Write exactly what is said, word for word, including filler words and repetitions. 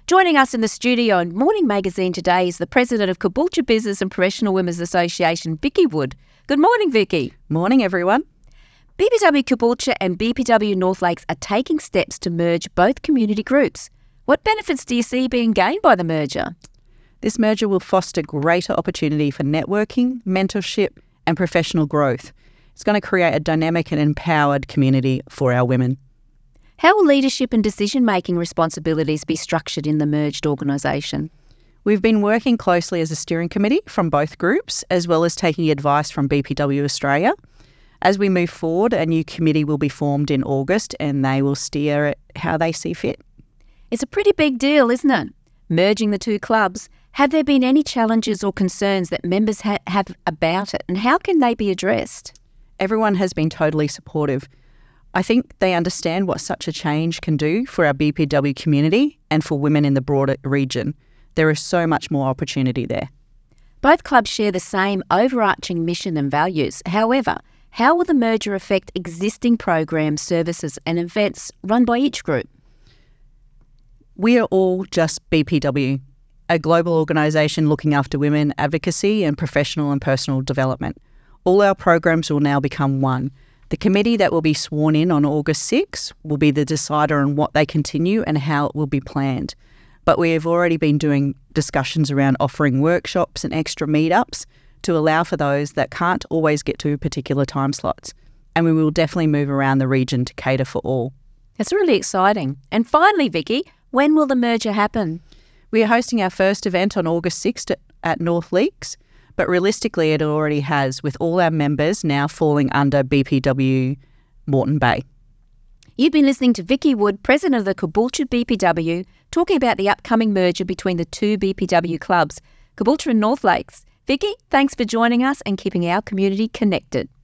Joining us in the studio on Morning Magazine today is the President of Caboolture Business and Professional Women's Association, Vicky Wood. Good morning, Vicky. Morning, everyone. B P W Caboolture and B P W North Lakes are taking steps to merge both community groups. What benefits do you see being gained by the merger? This merger will foster greater opportunity for networking, mentorship and professional growth. It's going to create a dynamic and empowered community for our women. How will leadership and decision-making responsibilities be structured in the merged organisation? We've been working closely as a steering committee from both groups, as well as taking advice from B P W Australia. As we move forward, a new committee will be formed in August and they will steer it how they see fit. It's a pretty big deal, isn't it? Merging the two clubs. Have there been any challenges or concerns that members ha- have about it, and how can they be addressed? Everyone has been totally supportive. I think they understand what such a change can do for our B P W community and for women in the broader region. There is so much more opportunity there. Both clubs share the same overarching mission and values. However, how will the merger affect existing programs, services and events run by each group? We are all just B P W, a global organisation looking after women advocacy and professional and personal development. All our programs will now become one. The committee that will be sworn in on August sixth will be the decider on what they continue and how it will be planned. But we have already been doing discussions around offering workshops and extra meetups to allow for those that can't always get to particular time slots. And we will definitely move around the region to cater for all. That's really exciting. And finally, Vicky, when will the merger happen? We are hosting our first event on August sixth at North Lakes, but realistically it already has, with all our members now falling under B P W Moreton Bay. You've been listening to Vicky Wood, President of the Caboolture B P W, talking about the upcoming merger between the two B P W clubs, Caboolture and North Lakes. Vicky, thanks for joining us and keeping our community connected.